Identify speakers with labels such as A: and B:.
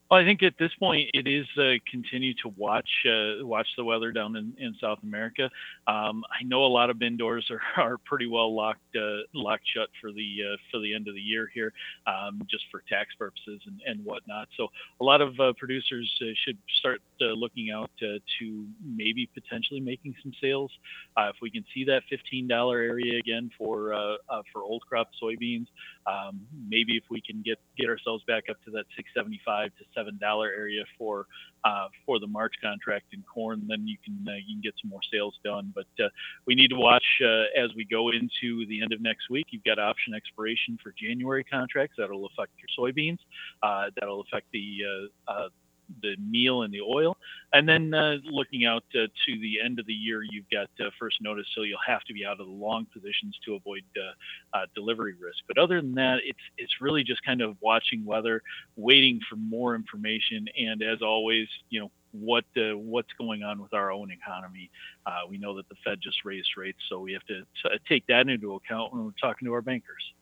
A: Well, I think at this point it is continue to watch the weather down in South America. I know a lot of bin doors are pretty well locked shut for the end of the year here, just for tax purposes and whatnot. So a lot of producers should start looking out to maybe potentially making some sales. If we can see that $15 area again for old crop soybeans, maybe if we can get ourselves back up to that 675 to $7 area for the March contract in corn, then you can get some more sales done. But we need to watch as we go into the end of next week. You've got option expiration for January contracts that'll affect your soybeans. That'll affect the meal and the oil. And then looking out to the end of the year, you've got first notice, so you'll have to be out of the long positions to avoid delivery risk. But other than that, it's really just kind of watching weather, waiting for more information, and as always, what's going on with our own economy. We know that the Fed just raised rates, so we have to take that into account when we're talking to our bankers.